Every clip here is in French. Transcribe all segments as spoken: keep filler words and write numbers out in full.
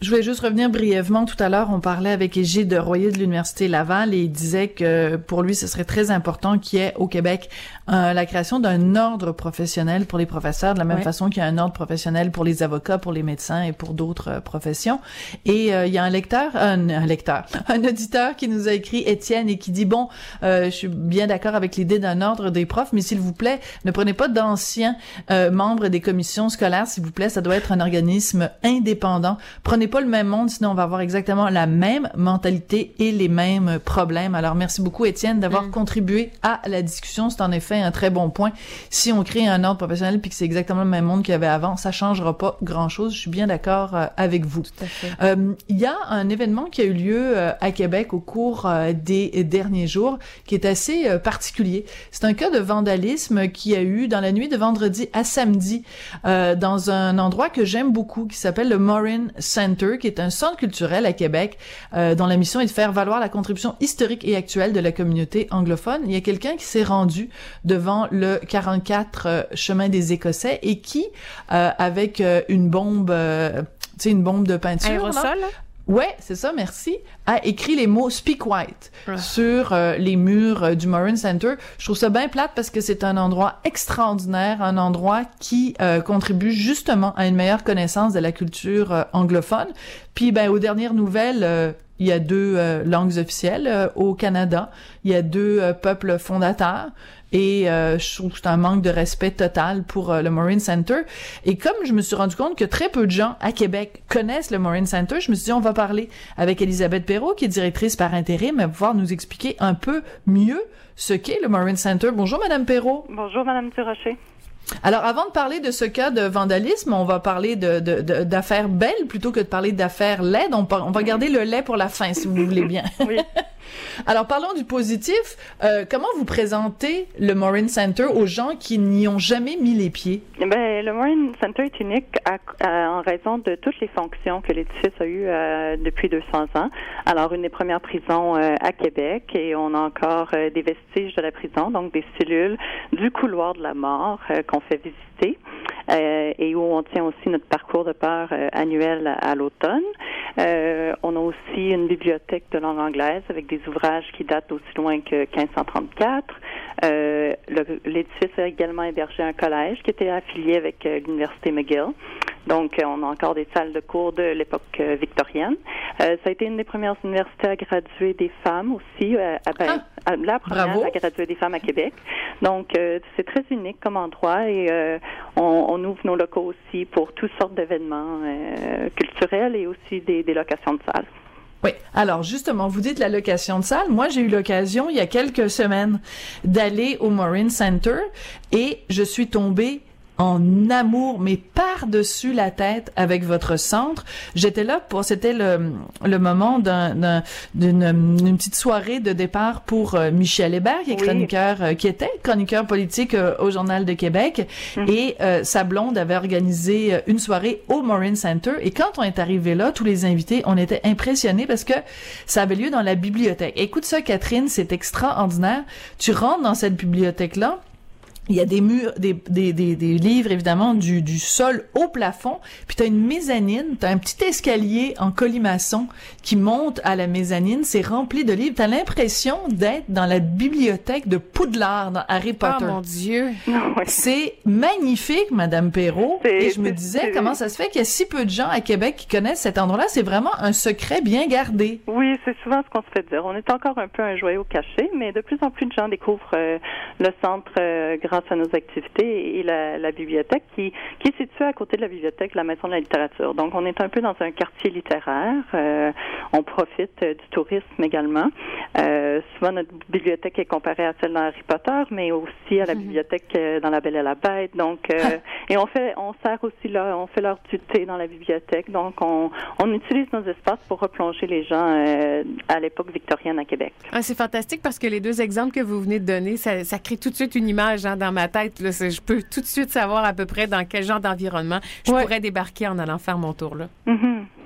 Je voulais juste revenir brièvement. Tout à l'heure, on parlait avec Égide Royer de l'Université Laval et il disait que pour lui, ce serait très important qu'il y ait au Québec euh, la création d'un ordre professionnel pour les professeurs, de la même ouais. façon qu'il y a un ordre professionnel pour les avocats, pour les médecins et pour d'autres euh, professions. Et euh, il y a un lecteur, un, un lecteur, un auditeur qui nous a écrit, Étienne, et qui dit, bon, euh, je suis bien d'accord avec l'idée d'un ordre des profs, mais s'il vous plaît, ne prenez pas d'anciens euh, membres des commissions scolaires, s'il vous plaît, ça doit être un organisme indépendant. Prenez pas le même monde, sinon on va avoir exactement la même mentalité et les mêmes problèmes. Alors, merci beaucoup, Étienne, d'avoir mm. contribué à la discussion. C'est en effet un très bon point. Si on crée un ordre professionnel puis que c'est exactement le même monde qu'il y avait avant, ça changera pas grand-chose. Je suis bien d'accord euh, avec vous. Tout à fait. Euh, il y a un événement qui a eu lieu euh, à Québec au cours euh, des derniers jours qui est assez euh, particulier. C'est un cas de vandalisme qui a eu dans la nuit de vendredi à samedi euh, dans un endroit que j'aime beaucoup qui s'appelle le Morin Center, qui est un centre culturel à Québec, euh, dont la mission est de faire valoir la contribution historique et actuelle de la communauté anglophone. Il y a quelqu'un qui s'est rendu devant le quarante-quatre euh, chemin des Écossais et qui, euh, avec euh, une bombe, euh, tu sais, une bombe de peinture, aérosol, là, ouais, c'est ça, merci, a écrit les mots Speak White ah. sur euh, les murs euh, du Morin Center. Je trouve ça bien plate parce que c'est un endroit extraordinaire, un endroit qui euh, contribue justement à une meilleure connaissance de la culture euh, anglophone. Puis, ben, aux dernières nouvelles, euh, il y a deux euh, langues officielles euh, au Canada. Il y a deux euh, peuples fondateurs. Et euh, je trouve que c'est un manque de respect total pour euh, le Morin Center. Et comme je me suis rendu compte que très peu de gens à Québec connaissent le Morin Center, je me suis dit, on va parler avec Elisabeth Perrault, qui est directrice par intérim, elle va pouvoir nous expliquer un peu mieux ce qu'est le Morin Center. Bonjour, Madame Perrault. Bonjour, Madame Durocher. Alors, avant de parler de ce cas de vandalisme, on va parler de, de, de d'affaires belles plutôt que de parler d'affaires laides. On, on va garder le lait pour la fin, si vous voulez bien. Oui. Alors, parlons du positif. Euh, comment vous présentez le Morin Center aux gens qui n'y ont jamais mis les pieds? Ben, le Morin Center est unique à, à, en raison de toutes les fonctions que l'édifice a eues euh, depuis deux cents ans. Alors, une des premières prisons euh, à Québec, et on a encore euh, des vestiges de la prison, donc des cellules du couloir de la mort euh, qu'on fait visiter. Euh, et où on tient aussi notre parcours de peur euh, annuel à, à l'automne. Euh, on a aussi une bibliothèque de langue anglaise avec des ouvrages qui datent aussi loin que quinze cent trente-quatre. Euh, le, l'édifice a également hébergé un collège qui était affilié avec euh, l'Université McGill. Donc, euh, on a encore des salles de cours de l'époque euh, victorienne. Euh, ça a été une des premières universités à graduer des femmes aussi. Euh, à, ben, ah, à, la première bravo. à graduer des femmes à Québec. Donc, euh, c'est très unique comme endroit et euh, on, on ouvre nos locaux aussi pour toutes sortes d'événements euh, culturels et aussi des, des locations de salles. Oui. Alors, justement, vous dites la location de salle. Moi, j'ai eu l'occasion, il y a quelques semaines, d'aller au Morin Center et je suis tombée en amour, mais par-dessus la tête avec votre centre. J'étais là pour, c'était le, le moment d'un, d'un, d'une, d'une petite soirée de départ pour euh, Michel Hébert, qui est chroniqueur, oui. euh, qui était chroniqueur politique euh, au Journal de Québec. Mm-hmm. Et euh, sa blonde avait organisé euh, une soirée au Morin Center. Et quand on est arrivé là, tous les invités, on était impressionnés parce que ça avait lieu dans la bibliothèque. Écoute ça, Catherine, c'est extraordinaire. Tu rentres dans cette bibliothèque-là, il y a des murs, des, des, des, des livres, évidemment, du, du sol au plafond. Puis t'as une mezzanine, t'as un petit escalier en colimaçon qui monte à la mezzanine. C'est rempli de livres. T'as l'impression d'être dans la bibliothèque de Poudlard dans Harry Potter. Oh mon Dieu! C'est magnifique, Madame Perrault. C'est, Et je me disais, c'est... comment ça se fait qu'il y a si peu de gens à Québec qui connaissent cet endroit-là? C'est vraiment un secret bien gardé. Oui, c'est souvent ce qu'on se fait dire. On est encore un peu un joyau caché, mais de plus en plus de gens découvrent euh, le centre euh, grâce à nos activités et la, la bibliothèque qui, qui est située à côté de la bibliothèque de la Maison de la littérature. Donc, on est un peu dans un quartier littéraire. Euh, on profite euh, du tourisme également. Euh, souvent, notre bibliothèque est comparée à celle dans Harry Potter, mais aussi à la mm-hmm. bibliothèque euh, dans La Belle et la Bête. Donc, euh, et on fait, on sert aussi là, on fait l'heure du thé dans la bibliothèque. Donc, on, on utilise nos espaces pour replonger les gens euh, à l'époque victorienne à Québec. Ah, c'est fantastique parce que les deux exemples que vous venez de donner, ça, ça crée tout de suite une image hein, dans ma tête. Là, je peux tout de suite savoir à peu près dans quel genre d'environnement je ouais. pourrais débarquer en allant faire mon tour là. Mm-hmm. Et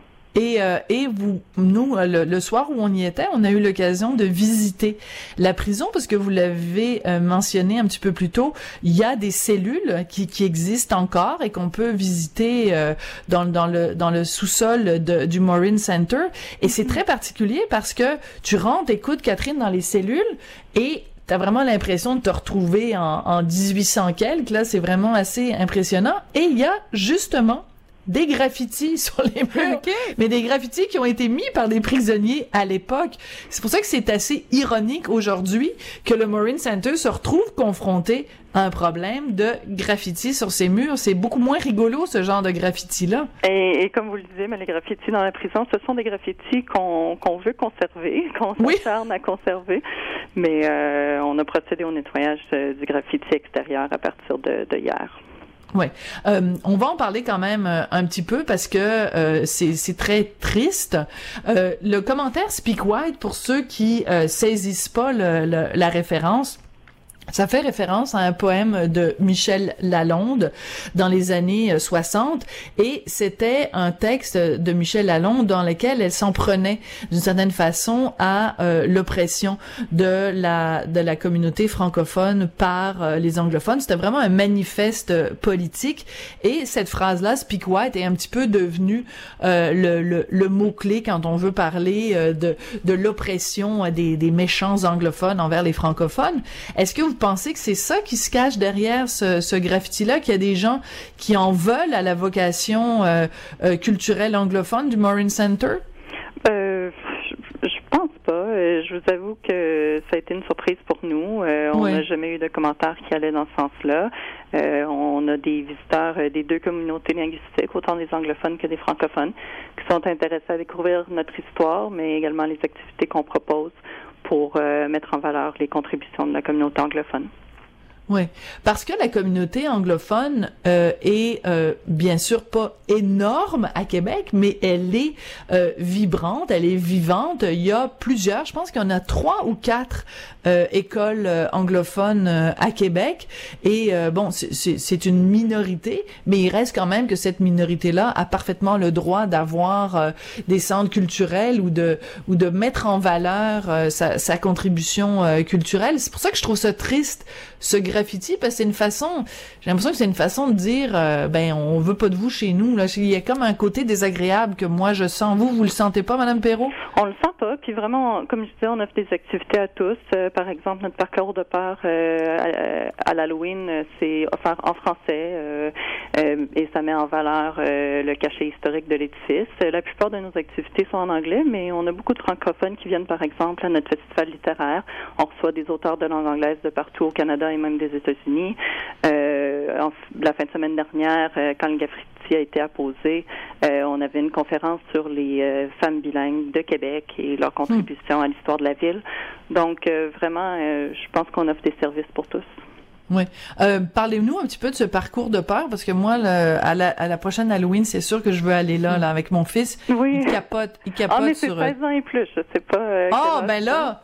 Et, euh, et vous, nous, le, le soir où on y était, on a eu l'occasion de visiter la prison parce que vous l'avez euh, mentionné un petit peu plus tôt, il y a des cellules qui, qui existent encore et qu'on peut visiter euh, dans, dans le dans le sous-sol de, du Morin Center. Et c'est très particulier parce que tu rentres, écoute Catherine, dans les cellules et t'as vraiment l'impression de te retrouver en, en dix-huit cents quelques. Là, c'est vraiment assez impressionnant. Et il y a justement des graffitis sur les murs, okay. mais des graffitis qui ont été mis par des prisonniers à l'époque. C'est pour ça que c'est assez ironique aujourd'hui que le Morin Center se retrouve confronté à un problème de graffitis sur ses murs. C'est beaucoup moins rigolo, ce genre de graffitis-là. Et, et comme vous le disiez, mais les graffitis dans la prison, ce sont des graffitis qu'on qu'on veut conserver, qu'on oui. s'acharne à conserver, mais euh, on a procédé au nettoyage euh, du graffiti extérieur à partir de, de hier. Ouais, euh, on va en parler quand même euh, un petit peu parce que euh, c'est c'est très triste. Euh, le commentaire Speak White, pour ceux qui euh, saisissent pas le, le, la référence, ça fait référence à un poème de Michel Lalonde dans les années soixante et c'était un texte de Michel Lalonde dans lequel elle s'en prenait d'une certaine façon à euh, l'oppression de la de la communauté francophone par euh, les anglophones. C'était vraiment un manifeste politique et cette phrase-là, Speak White, est un petit peu devenue euh, le, le, le mot-clé quand on veut parler euh, de, de l'oppression des, des méchants anglophones envers les francophones. Est-ce que vous pensez que c'est ça qui se cache derrière ce, ce graffiti-là, qu'il y a des gens qui en veulent à la vocation euh, euh, culturelle anglophone du Morin Center? Euh, je, je pense pas. Euh, je vous avoue que ça a été une surprise pour nous. Euh, on n'a oui. jamais eu de commentaires qui allaient dans ce sens-là. Euh, on a des visiteurs euh, des deux communautés linguistiques, autant des anglophones que des francophones, qui sont intéressés à découvrir notre histoire, mais également les activités qu'on propose pour euh, mettre en valeur les contributions de la communauté anglophone. Oui, parce que la communauté anglophone euh, est euh, bien sûr pas énorme à Québec, mais elle est euh, vibrante, elle est vivante. Il y a plusieurs, je pense qu'il y en a trois ou quatre euh, écoles euh, anglophones euh, à Québec. Et euh, bon, c'est, c'est, c'est une minorité, mais il reste quand même que cette minorité-là a parfaitement le droit d'avoir euh, des centres culturels ou de ou de mettre en valeur euh, sa, sa contribution euh, culturelle. C'est pour ça que je trouve ça triste, ce graffiti, parce que c'est une façon, j'ai l'impression que c'est une façon de dire, euh, ben, on veut pas de vous chez nous, là. Il y a comme un côté désagréable que moi je sens. Vous, vous le sentez pas, Madame Perrault? On le sent pas, puis vraiment, comme je disais, on offre des activités à tous. Euh, par exemple, notre parcours de peur euh, à, à l'Halloween, c'est offert en français euh, euh, et ça met en valeur euh, le cachet historique de l'édifice. La plupart de nos activités sont en anglais, mais on a beaucoup de francophones qui viennent, par exemple, à notre festival littéraire. On reçoit des auteurs de langue anglaise de partout au Canada et même des États-Unis. Euh, en, la fin de semaine dernière, euh, quand le graffiti a été apposé, euh, on avait une conférence sur les euh, femmes bilingues de Québec et leur contribution mmh. à l'histoire de la ville. Donc, euh, vraiment, euh, je pense qu'on offre des services pour tous. Oui. Euh, parlez-nous un petit peu de ce parcours de peur, parce que moi, le, à, la, à la prochaine Halloween, c'est sûr que je veux aller là, là avec mon fils. Oui. Il capote, il capote ah, mais c'est sur... seize ans et plus, je sais pas. Euh, ah, ben là!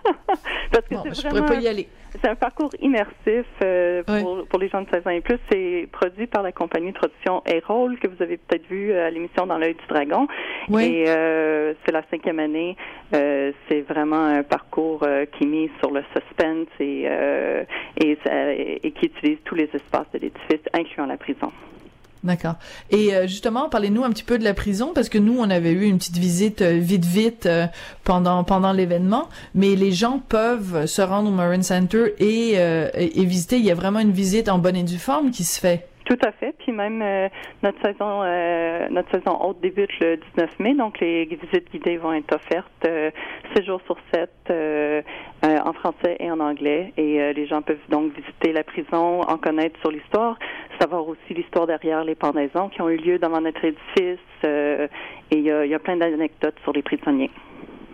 Parce que bon, c'est je vraiment... pourrais pas y aller. C'est un parcours immersif euh, pour, oui. pour les gens de seize ans et plus. C'est produit par la compagnie de production Erol, que vous avez peut-être vu à l'émission Dans l'œil du dragon. Oui. Et euh, c'est la cinquième année. Euh, c'est vraiment un parcours euh, qui mise sur le suspense et, euh, et, et, et qui utilise tous les espaces de l'édifice, incluant la prison. D'accord. Et euh, justement, parlez-nous un petit peu de la prison, parce que nous, on avait eu une petite visite euh, vite, vite euh, pendant pendant l'événement, mais les gens peuvent se rendre au Morin Center et, euh, et, et visiter. Il y a vraiment une visite en bonne et due forme qui se fait. Tout à fait. Puis même euh, notre saison euh, notre saison haute débute le dix-neuf mai, donc les visites guidées vont être offertes euh, sept jours sur sept euh, euh, en français et en anglais. Et euh, les gens peuvent donc visiter la prison, en connaître sur l'histoire, savoir aussi l'histoire derrière les pendaisons qui ont eu lieu devant notre édifice. Euh, et il y a, y a plein d'anecdotes sur les prisonniers.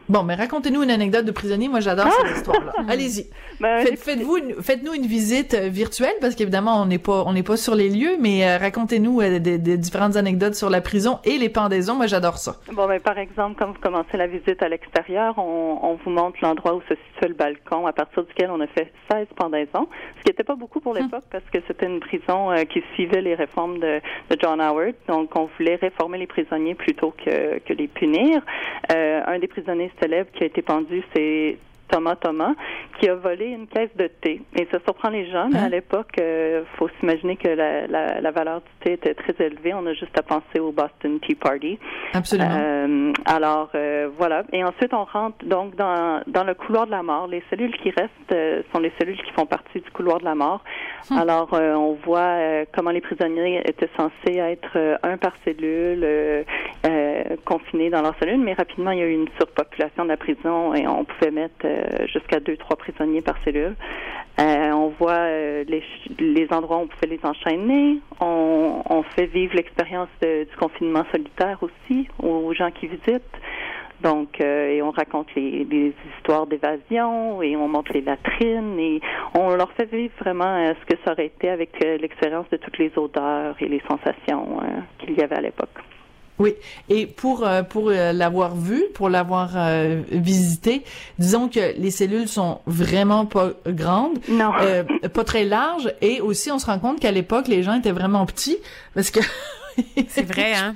Bon, mais racontez-nous une anecdote de prisonnier. Moi, j'adore ah! cette histoire-là. Allez-y. Ben, Faites, faites-vous une, faites-nous une visite euh, virtuelle, parce qu'évidemment, on n'est pas, on n'est pas sur les lieux, mais euh, racontez-nous euh, des, des différentes anecdotes sur la prison et les pendaisons. Moi, j'adore ça. Bon, ben, par exemple, quand vous commencez la visite à l'extérieur, on, on vous montre l'endroit où se situe le balcon, à partir duquel on a fait seize pendaisons, ce qui n'était pas beaucoup pour l'époque, hum. parce que c'était une prison euh, qui suivait les réformes de, de John Howard. Donc, on voulait réformer les prisonniers plutôt que, que les punir. Euh, un des prisonniers célèbres qui a été pendu, c'est Thomas Thomas, qui a volé une caisse de thé. Et ça surprend les gens, mais hein? à l'époque, il euh, faut s'imaginer que la, la, la valeur du thé était très élevée. On a juste à penser au Boston Tea Party. Absolument. Euh, alors, euh, voilà. Et ensuite, on rentre donc dans, dans le couloir de la mort. Les cellules qui restent euh, sont les cellules qui font partie du couloir de la mort. Hum. Alors, euh, on voit euh, comment les prisonniers étaient censés être euh, un par cellule, euh, euh, confinés dans leur cellule, mais rapidement, il y a eu une surpopulation de la prison et on pouvait mettre euh, jusqu'à deux, trois prisonniers par cellule. Euh, on voit euh, les, les endroits où on pouvait les enchaîner. On, on fait vivre l'expérience de, du confinement solitaire aussi aux gens qui visitent. Donc, euh, et on raconte les, les histoires d'évasion et on montre les latrines et on leur fait vivre vraiment euh, ce que ça aurait été avec euh, l'expérience de toutes les odeurs et les sensations euh, qu'il y avait à l'époque. Oui, et pour euh, pour euh, l'avoir vu, pour l'avoir euh, visité, disons que les cellules sont vraiment pas grandes, non, euh, pas très larges, et aussi on se rend compte qu'à l'époque les gens étaient vraiment petits parce que c'est vrai, hein.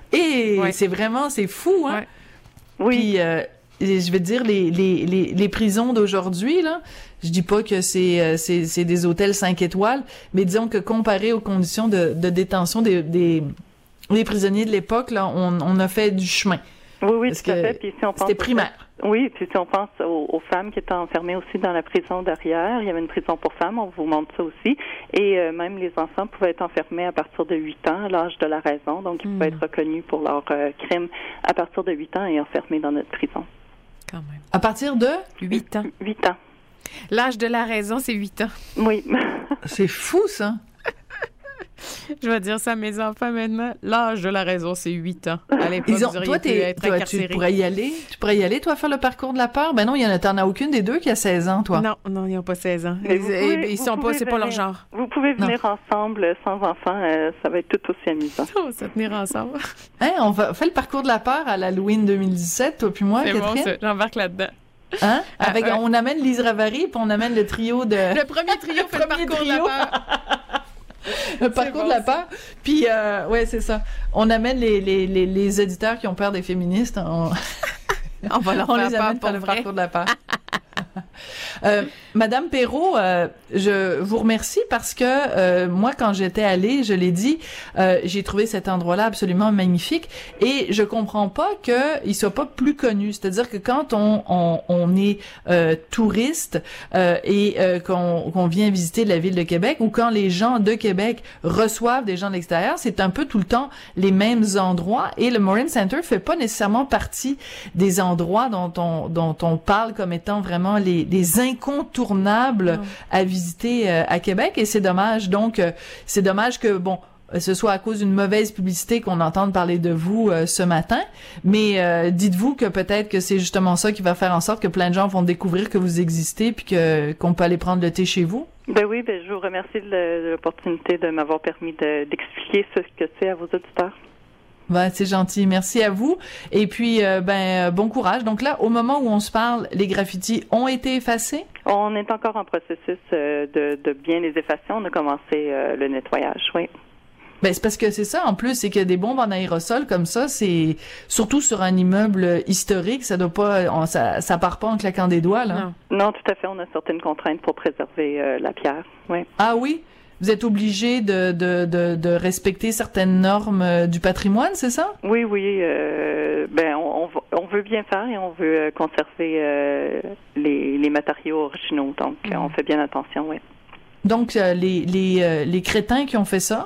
Et ouais. c'est vraiment c'est fou, hein. Ouais. Oui. Puis euh, je vais dire les les les les prisons d'aujourd'hui là. Je dis pas que c'est euh, c'est c'est des hôtels cinq étoiles, mais disons que comparé aux conditions de de détention des des les prisonniers de l'époque, là, on, on a fait du chemin. Oui, oui, Parce tout à fait. Puis si on pense c'était primaire. Oui, puis si on pense aux, aux femmes qui étaient enfermées aussi dans la prison derrière, il y avait une prison pour femmes, on vous montre ça aussi. Et euh, même les enfants pouvaient être enfermés à partir de huit ans, à l'âge de la raison. Donc, ils mmh. pouvaient être reconnus pour leurs euh, crimes à partir de huit ans et enfermés dans notre prison. Quand même. À partir de huit ans. huit ans. L'âge de la raison, c'est huit ans. Oui. C'est fou, ça. Je vais dire ça à mes enfants maintenant. L'âge de la raison, c'est huit ans. À l'époque, Ils ont, vous auriez toi, pu t'es, être toi, incarcéré. Tu pourrais y aller? Tu pourrais y aller, toi, faire le parcours de la peur? Ben non, il y en a, t'en as aucune des deux qui a seize ans, toi. Non, non, ils n'ont pas seize ans. Mais ils, pouvez, ils sont pas, c'est venir, pas leur genre. Vous pouvez venir non. ensemble, sans enfants, euh, ça va être tout aussi amusant. On va se tenir ensemble. Hein, on va faire le parcours de la peur à l'Halloween deux mille dix-sept, toi puis moi, c'est Catherine. Bon, ça. J'embarque là-dedans. Hein? Avec, ah, on amène Lise Ravary, puis on amène le trio de... Le premier trio fait le parcours trio. de la peur. Le parcours bon, de la peur. Puis, euh, ouais, c'est ça. On amène les, les, les, les auditeurs qui ont peur des féministes. On, on va leur on faire les amène peur faire le vrai. parcours de la peur. euh, Madame Perrault, euh, je vous remercie parce que euh, moi, quand j'étais allée, je l'ai dit, euh, j'ai trouvé cet endroit-là absolument magnifique et je comprends pas qu'il soit pas plus connu. C'est-à-dire que quand on on, on est euh, touriste euh, et euh, qu'on, qu'on vient visiter la ville de Québec ou quand les gens de Québec reçoivent des gens de l'extérieur, c'est un peu tout le temps les mêmes endroits et le Morin Center fait pas nécessairement partie des endroits dont on dont on parle comme étant vraiment les, les incontournables oh. à visiter euh, à Québec et c'est dommage. Donc, euh, c'est dommage que, bon, ce soit à cause d'une mauvaise publicité qu'on entende parler de vous euh, ce matin, mais euh, dites-vous que peut-être que c'est justement ça qui va faire en sorte que plein de gens vont découvrir que vous existez puis que qu'on peut aller prendre le thé chez vous. Ben oui, ben je vous remercie de l'opportunité de m'avoir permis de, d'expliquer ce que c'est à vos auditeurs. Ben, c'est gentil. Merci à vous. Et puis, euh, ben, bon courage. Donc là, au moment où on se parle, les graffitis ont été effacés? On est encore en processus euh, de, de bien les effacer. On a commencé euh, le nettoyage, oui. Ben, c'est parce que c'est ça, en plus, c'est que des bombes en aérosol comme ça, c'est, surtout sur un immeuble historique, ça doit pas, on, ça, ça part pas en claquant des doigts, là. Non, non tout à fait. On a certaines contraintes pour préserver euh, la pierre, oui. Ah oui? Vous êtes obligé de, de, de, de respecter certaines normes du patrimoine, c'est ça? Oui, oui. Euh, ben, on, on veut bien faire et on veut conserver euh, les, les matériaux originaux. Donc, mmh. on fait bien attention, oui. Donc, euh, les, les, euh, les crétins qui ont fait ça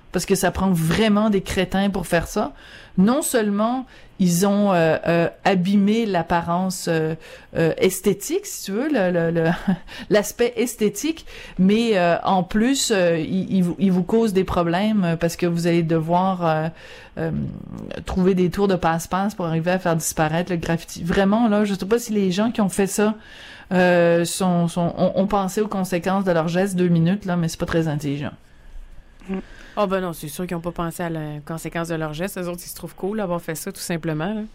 parce que ça prend vraiment des crétins pour faire ça. Non seulement ils ont euh, euh, abîmé l'apparence euh, euh, esthétique, si tu veux, le, le, le, l'aspect esthétique, mais euh, en plus, euh, ils, ils, vous, ils vous causent des problèmes parce que vous allez devoir euh, euh, trouver des tours de passe-passe pour arriver à faire disparaître le graffiti. Vraiment, là, je sais pas si les gens qui ont fait ça euh, sont, sont, ont, ont pensé aux conséquences de leur geste deux minutes, là, mais c'est pas très intelligent. Mm. Oh ben non, c'est sûr qu'ils n'ont pas pensé à la conséquence de leur geste. Eux autres, ils se trouvent cool d'avoir fait ça, tout simplement. Là.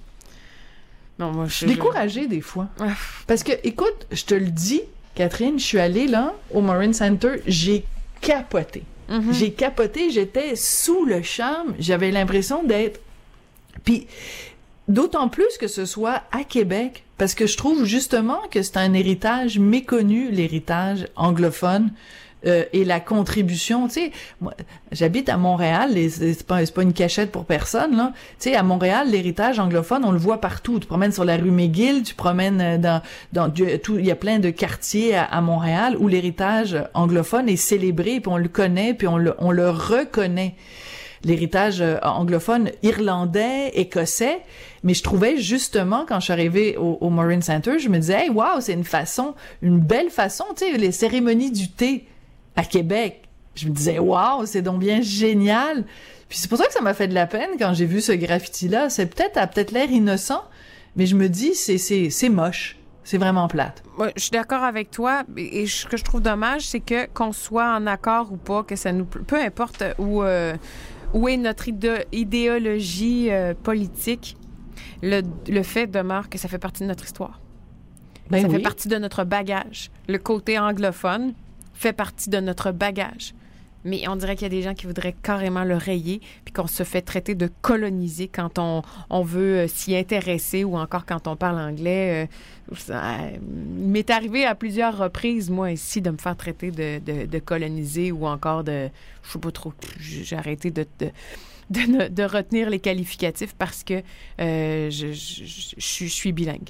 Non, moi, je suis découragée des fois. Parce que, écoute, je te le dis, Catherine, je suis allée là, au Morin Center, j'ai capoté. Mm-hmm. J'ai capoté, j'étais sous le charme, j'avais l'impression d'être... Puis, d'autant plus que ce soit à Québec, parce que je trouve justement que c'est un héritage méconnu, l'héritage anglophone, Euh, et la contribution, tu sais, moi, j'habite à Montréal, et c'est, c'est pas, c'est pas une cachette pour personne, là. Tu sais, à Montréal, l'héritage anglophone, on le voit partout. Tu te promènes sur la rue McGill, tu promènes dans, dans, tout, il y a plein de quartiers à, à Montréal où l'héritage anglophone est célébré, puis on le connaît, puis on le, on le reconnaît. L'héritage anglophone irlandais, écossais, mais je trouvais justement, quand je suis arrivée au, au Morin Center, je me disais, hey, wow, c'est une façon, une belle façon, tu sais, les cérémonies du thé à Québec. Je me disais, wow, c'est donc bien génial. Puis c'est pour ça que ça m'a fait de la peine quand j'ai vu ce graffiti-là. C'est peut-être, a peut-être l'air innocent, mais je me dis, c'est, c'est, c'est moche. C'est vraiment plate. Ouais, je suis d'accord avec toi. Et ce que je trouve dommage, c'est que qu'on soit en accord ou pas, que ça nous, peu importe où, euh, où est notre idé- idéologie euh, politique, le, le fait demeure que ça fait partie de notre histoire. Ben ça oui. fait partie de notre bagage. Le côté anglophone fait partie de notre bagage. Mais on dirait qu'il y a des gens qui voudraient carrément le rayer, puis qu'on se fait traiter de colonisé quand on, on veut euh, s'y intéresser, ou encore quand on parle anglais. Euh, ça, euh, il m'est arrivé à plusieurs reprises, moi, ici, de me faire traiter de, de, de colonisé, ou encore de... Je sais pas trop, j'ai arrêté de... de De, de retenir les qualificatifs parce que euh, je, je, je, je suis bilingue.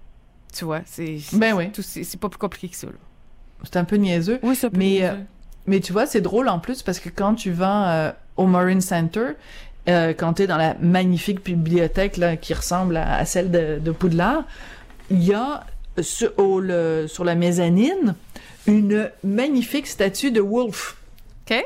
Tu vois, c'est, c'est, ben oui. tout, c'est, c'est pas plus compliqué que ça, là. C'est un peu niaiseux. Oui, c'est mais, niaiseux. Euh, mais tu vois, c'est drôle en plus parce que quand tu vas euh, au Morin Center, euh, quand tu es dans la magnifique bibliothèque là, qui ressemble à, à celle de, de Poudlard, il y a sur, au, le, sur la mezzanine une magnifique statue de Wolfe. OK.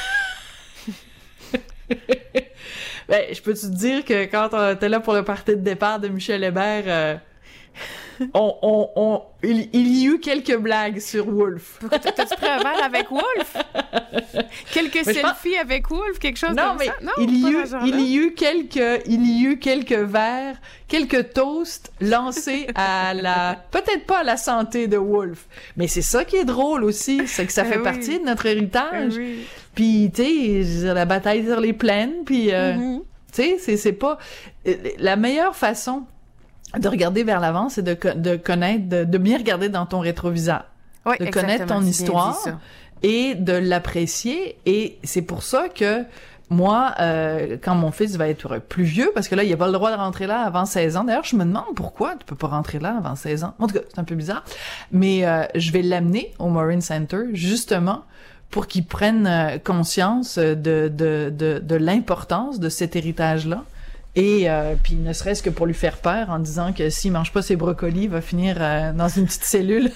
Ben, je peux te dire que quand on était là pour le party de départ de Michel Hébert, euh, on, on, on, il, il y a eu quelques blagues sur Wolfe. T'as-tu pris un verre avec Wolfe? Quelques mais selfies pense... avec Wolfe, quelque chose non, comme mais ça? Non, il y a eu, il y a eu quelques, il y a eu quelques verres, quelques toasts lancés à la, peut-être pas à la santé de Wolfe, mais c'est ça qui est drôle aussi, c'est que ça fait oui. partie de notre héritage. Oui. Puis, tu sais, la bataille sur les plaines, puis, euh, mm-hmm. tu sais, c'est, c'est pas... La meilleure façon de regarder vers l'avant, c'est de, de connaître, de, de bien regarder dans ton rétroviseur. Oui, de connaître ton histoire et de l'apprécier. Et c'est pour ça que moi, euh, quand mon fils va être plus vieux, parce que là, il n'a pas le droit de rentrer là avant seize ans. D'ailleurs, je me demande pourquoi tu peux pas rentrer là avant seize ans. En tout cas, c'est un peu bizarre. Mais euh, je vais l'amener au Morin Center, justement, pour qu'ils prennent euh, conscience de, de, de, de l'importance de cet héritage-là. Et euh, puis ne serait-ce que pour lui faire peur en disant que s'il mange pas ses brocolis, il va finir euh, dans une petite cellule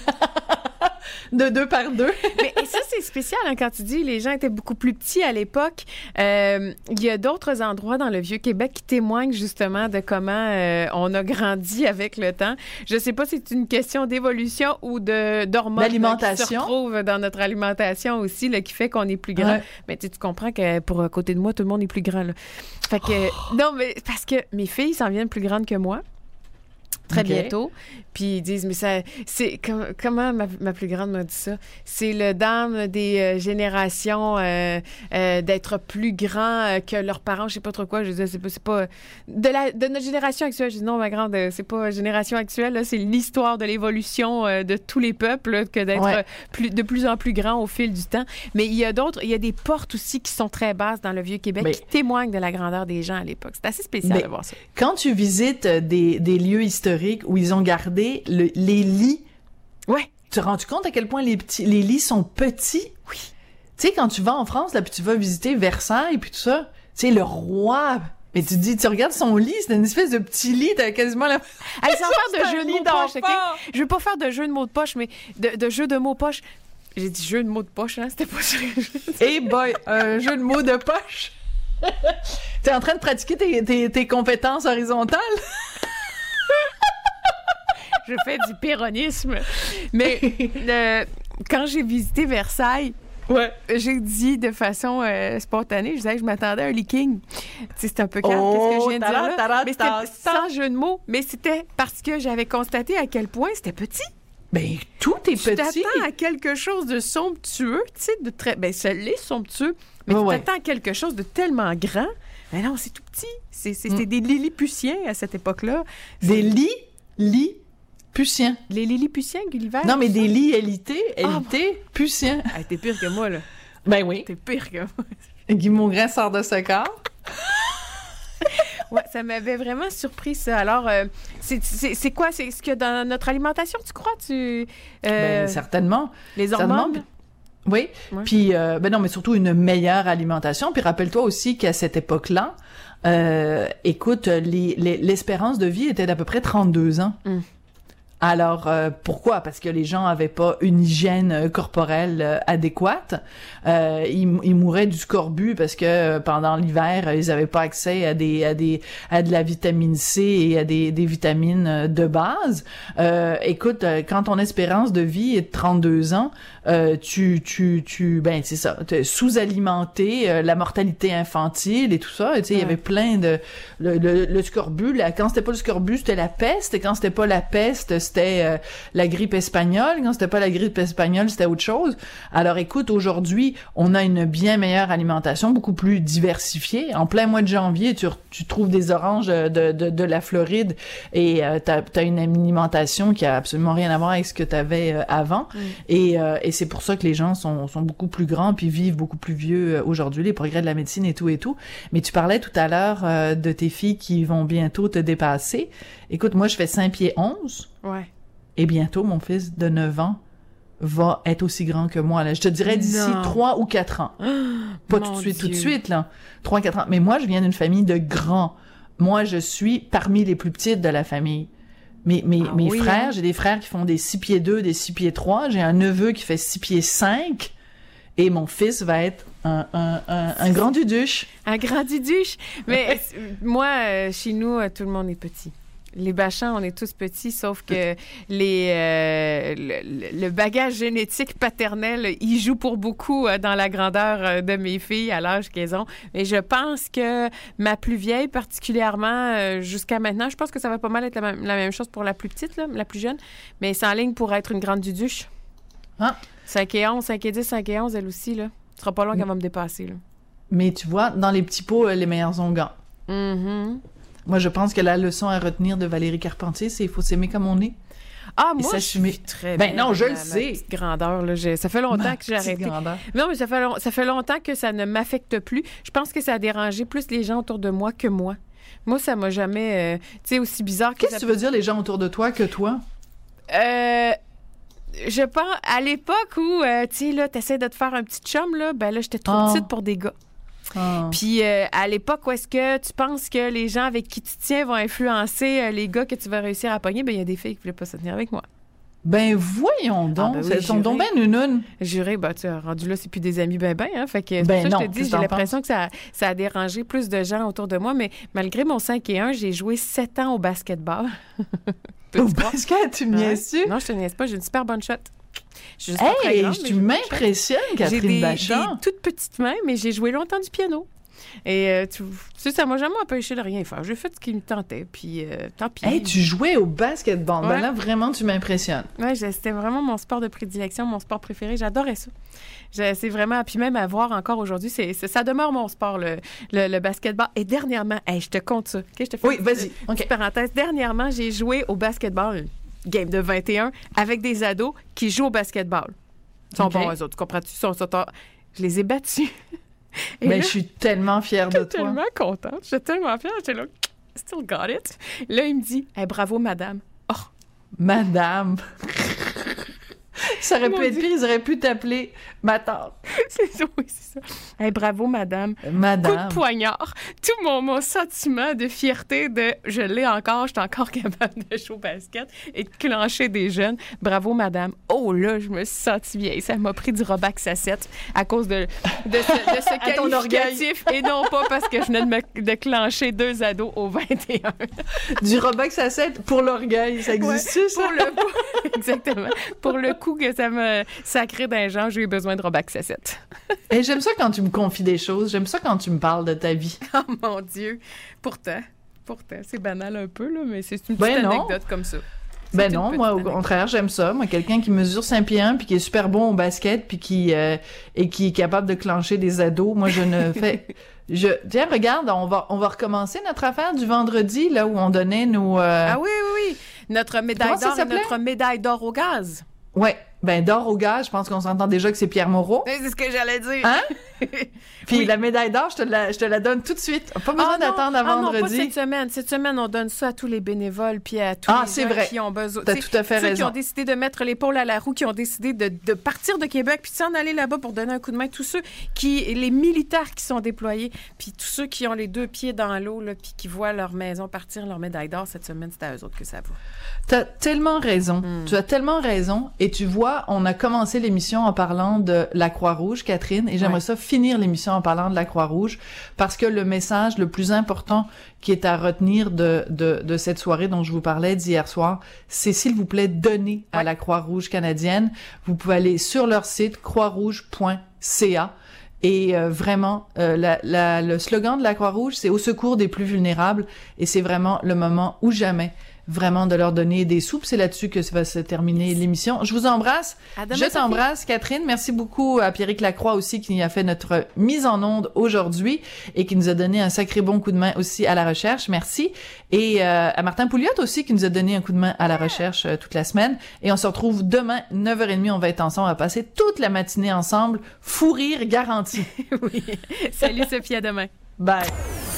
de deux par deux. Mais et ça, c'est spécial hein, quand tu dis les gens étaient beaucoup plus petits à l'époque. Euh, il y a d'autres endroits dans le Vieux-Québec qui témoignent justement de comment euh, on a grandi avec le temps. Je sais pas si c'est une question d'évolution ou de d'hormones l'alimentation. Qui se retrouvent dans notre alimentation aussi, là, qui fait qu'on est plus grand. Ouais. Mais tu comprends que pour à côté de moi, tout le monde est plus grand. Là. Fait que oh. non, mais parce que mes filles s'en viennent plus grandes que moi. Très okay. bientôt. Puis ils disent, mais ça, c'est com- comment ma, ma plus grande m'a dit ça? C'est le dame des euh, générations euh, euh, d'être plus grand euh, que leurs parents, je sais pas trop quoi. Je disais, c'est pas, c'est pas de la de notre génération actuelle. Je dis non, ma grande, c'est pas génération actuelle. Là, c'est l'histoire de l'évolution euh, de tous les peuples là, que d'être ouais. plus, de plus en plus grand au fil du temps. Mais il y a d'autres, il y a des portes aussi qui sont très basses dans le Vieux-Québec mais, qui témoignent de la grandeur des gens à l'époque. C'est assez spécial de voir ça. Quand tu visites des, des lieux historiques où ils ont gardé le, les lits. Ouais. Tu te rends compte à quel point les petits, les lits sont petits? Oui. Tu sais, quand tu vas en France, là, puis tu vas visiter Versailles, puis tout ça, tu sais, le roi... Mais tu te dis, tu regardes son lit, c'est une espèce de petit lit, t'as quasiment la... Allez, sans faire de jeu de mots de poche, OK? Je veux pas faire de jeu de mots de poche, mais de, de jeu de mots poche. J'ai dit jeu de mots de poche, hein? C'était pas ça. Hey boy, un jeu de mots de poche. T'es en train de pratiquer tes, tes, tes compétences horizontales? Je fais du péronisme. Mais euh, quand j'ai visité Versailles, ouais. J'ai dit de façon euh, spontanée, je disais que je m'attendais à un leaking. Tu sais, c'est un peu calme, oh, qu'est-ce que je viens de tara, dire là. Tara, mais c'était tara, sans jeu de mots, mais c'était parce que j'avais constaté à quel point c'était petit. Ben, tout est tu petit. Tu t'attends à quelque chose de somptueux, tu sais, de très... Ben, ça l'est somptueux, mais ouais, tu ouais. t'attends à quelque chose de tellement grand. Mais non, c'est tout petit. C'est, c'est, mm. C'était des Lilliputiens à cette époque-là. Des lits, lits, Puciens. Les Lilliputiens, Gulliver? Non, mais des lits élités, élités, oh, Puciens. Ah, t'es pire que moi, là. Ben oui. T'es pire que moi. Guy Mongrain sort de ce corps. Ouais, ça m'avait vraiment surpris, ça. Alors, euh, c'est, c'est, c'est quoi? C'est ce que dans notre alimentation, tu crois? Tu, euh, ben, certainement. Les hormones? Certainement. Oui. Ouais. Puis, euh, ben non, mais surtout une meilleure alimentation. Puis rappelle-toi aussi qu'à cette époque-là, euh, écoute, les, les, l'espérance de vie était d'à peu près trente-deux ans. Mm. Alors, euh, pourquoi? Parce que les gens avaient pas une hygiène euh, corporelle euh, adéquate. Euh, ils, ils mouraient du scorbut parce que euh, pendant l'hiver, euh, ils avaient pas accès à des à des à de la vitamine C et à des des vitamines euh, de base. Euh, écoute, euh, quand ton espérance de vie est de trente-deux ans, euh, tu tu tu ben c'est ça, t'es sous-alimenté, euh, la mortalité infantile et tout ça. Tu sais, il ouais. y avait plein de le, le, le scorbut. Là, quand c'était pas le scorbut, c'était la peste. Et quand c'était pas la peste, c'était euh, la grippe espagnole. Quand c'était pas la grippe espagnole, c'était autre chose. Alors écoute, aujourd'hui, on a une bien meilleure alimentation, beaucoup plus diversifiée. En plein mois de janvier, tu, tu trouves des oranges de, de, de la Floride et euh, t'as, t'as une alimentation qui a absolument rien à voir avec ce que t'avais euh, avant. Mm. Et, euh, et c'est pour ça que les gens sont, sont beaucoup plus grands puis vivent beaucoup plus vieux euh, aujourd'hui, les progrès de la médecine et tout et tout. Mais tu parlais tout à l'heure euh, de tes filles qui vont bientôt te dépasser. Écoute, moi, je fais cinq pieds onze. Ouais. Et bientôt, mon fils de neuf ans va être aussi grand que moi. Là. Je te dirais d'ici trois ou quatre ans. Pas tout de suite, Dieu. tout de suite, là. trois ou quatre ans. Mais moi, je viens d'une famille de grands. Moi, je suis parmi les plus petites de la famille. Mes, mes, ah, mes oui, frères, hein? J'ai des frères qui font des six pieds deux, des six pieds trois. J'ai un neveu qui fait six pieds cinq. Et mon fils va être un, un, un, un grand duduche. Un grand duduche. Mais moi, euh, chez nous, euh, tout le monde est petit. Les Bachans, on est tous petits, sauf que les euh, le, le bagage génétique paternel, il joue pour beaucoup euh, dans la grandeur euh, de mes filles à l'âge qu'elles ont. Mais je pense que ma plus vieille, particulièrement euh, jusqu'à maintenant, je pense que ça va pas mal être la même, la même chose pour la plus petite, là, la plus jeune, mais c'est en ligne pour être une grande duduche. Ah. cinq et onze, cinq et dix, cinq et onze, elle aussi, là. Ce sera pas long qu'elle va me dépasser, là. Mais tu vois, dans les petits pots, les meilleurs onguents. Mm-hmm. Moi, je pense que la leçon à retenir de Valérie Carpentier, c'est qu'il faut s'aimer comme on est. Ah, moi, je suis très ben bien. non, je ma, le sais. Ma petite grandeur, là. J'ai, ça fait longtemps ma que j'ai arrêté. Grandeur. Non, mais ça fait, long, ça fait longtemps que ça ne m'affecte plus. Je pense que ça a dérangé plus les gens autour de moi que moi. Moi, ça m'a jamais... Euh, tu sais, aussi bizarre que Qu'est-ce ça... que tu veux dire, les gens autour de toi, que toi? Euh... Je pense, à l'époque où, euh, tu sais, là, t'essaies de te faire un petit chum, là, ben là, j'étais trop oh. petite pour des gars. Oh. Puis euh, à l'époque où est-ce que tu penses que les gens avec qui tu tiens vont influencer euh, les gars que tu vas réussir à pogner, ben il y a des filles qui voulaient pas se tenir avec moi. Ben voyons donc, ah, ben oui, elles sont donc ben nounounes. Juré, ben tu as rendu là, c'est plus des amis ben ben, hein, fait que c'est ben pour ça non, je te dis, j'ai l'impression que ça, ça a dérangé plus de gens autour de moi, mais malgré mon cinq et un, j'ai joué sept ans au basketball. Au basket, tu me niaises-tu? Non, je te niaise pas, j'ai une super bonne shot. Je suis hey, grande, tu m'impressionnes, Catherine J'ai des, Bachand. des toutes petites mains, mais j'ai joué longtemps du piano. Et euh, tu sais, ça m'a jamais empêché de rien faire. J'ai fait ce qui me tentait, puis euh, tant pis. Hey, tu jouais au basketball. Ouais. Ben là, vraiment, tu m'impressionnes. Oui, c'était vraiment mon sport de prédilection, mon sport préféré. J'adorais ça. C'est vraiment... Puis même à voir encore aujourd'hui, c'est, c'est, ça demeure mon sport, le, le, le basketball. Et dernièrement, hey, je te compte ça. Okay, je te fais oui, une, vas-y. Une okay. parenthèse. Dernièrement, j'ai joué au basketball, game de vingt et un, avec des ados qui jouent au basketball. Ils sont okay. bons, eux autres. Tu comprends-tu? Ils sont, sont, je les ai battus. Et ben, là, je suis tellement fière de toi. Je suis tellement contente. Je suis tellement fière. J'étais là, still got it. Là, il me dit, hey, bravo, madame. Oh. Madame. Ça aurait pu être pire, ils auraient pu t'appeler ma tante. c'est ça, oui, c'est ça. Hey, bravo, madame. Madame. Coup de poignard. Tout mon, mon sentiment de fierté de je l'ai encore, je suis encore capable de jouer au basket et de clencher des jeunes. Bravo, madame. Oh là, je me suis sentie vieille. Ça m'a pris du Robax à sept à cause de, de ce, de ce qualificatif et non pas parce que je venais de, me, de clencher deux ados au vingt et un. Du Robax à sept pour l'orgueil, ça existe ouais, ça? Pour le coup, exactement. Pour le coup que ça me sacré d'un genre, j'ai eu besoin de Robax à sept. Et j'aime ça quand tu me confies des choses. J'aime ça quand tu me parles de ta vie. Oh mon Dieu. Pourtant, pourtant, c'est banal un peu, là, mais c'est une petite ben anecdote comme ça. C'est ben non, moi, au anecdote. Contraire, j'aime ça. Moi, quelqu'un qui mesure cinq pieds un puis qui est super bon au basket puis qui, euh, et qui est capable de clencher des ados, moi, je ne fais... Je... Tiens, regarde, on va, on va recommencer notre affaire du vendredi, là, où on donnait nos... Euh... Ah oui, oui, oui. Notre médaille d'or et notre médaille d'or au gaz. Ouais. Ben, d'or au gaz, je pense qu'on s'entend déjà que c'est Pierre Moreau. C'est ce que j'allais dire. Hein? Puis oui. La médaille d'or, je te la, je te la donne tout de suite. Pas besoin ah d'attendre à ah vendredi. Non, pas cette semaine. Cette semaine, on donne ça à tous les bénévoles puis à tous ah, les c'est gens vrai. qui ont besoin. T'as tout à fait ceux raison. Ceux qui ont décidé de mettre l'épaule à la roue, qui ont décidé de, de partir de Québec puis de s'en aller là-bas pour donner un coup de main. Tous ceux qui, les militaires qui sont déployés, puis tous ceux qui ont les deux pieds dans l'eau là, puis qui voient leur maison partir, leur médaille d'or cette semaine, c'est à eux autres que ça va. T'as tellement raison. Mm. Tu as tellement raison. Et tu vois, on a commencé l'émission en parlant de la Croix-Rouge, Catherine, et j'aimerais ouais. ça finir l'émission en parlant de la Croix-Rouge, parce que le message le plus important qui est à retenir de, de, de cette soirée dont je vous parlais d'hier soir, c'est s'il vous plaît, donnez ouais. à la Croix-Rouge canadienne. Vous pouvez aller sur leur site croix rouge point c a. Et euh, vraiment, euh, la, la, le slogan de la Croix-Rouge, c'est « Au secours des plus vulnérables ». Et c'est vraiment le moment ou jamais vraiment de leur donner des sous. C'est là-dessus que ça va se terminer l'émission. Je vous embrasse. Je t'embrasse, Sophie. Catherine. Merci beaucoup à Pierrick Lacroix aussi qui a fait notre mise en onde aujourd'hui et qui nous a donné un sacré bon coup de main aussi à la recherche. Merci. Et euh, à Martin Pouliot aussi qui nous a donné un coup de main à la recherche euh, toute la semaine. Et on se retrouve demain, neuf heures trente. On va être ensemble. On va passer toute la matinée ensemble. Fou rire garanti. Oui. Salut Sophie, à demain. Bye.